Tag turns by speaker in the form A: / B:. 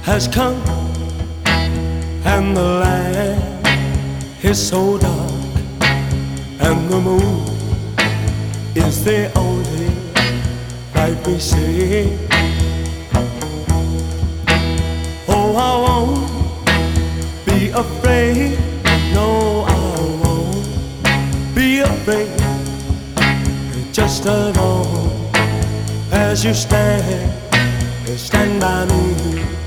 A: has come, and the land is so dark, and the moon is the only light we see. Oh, I won't be afraid, no, I won't be afraid, just as long as you stand by me.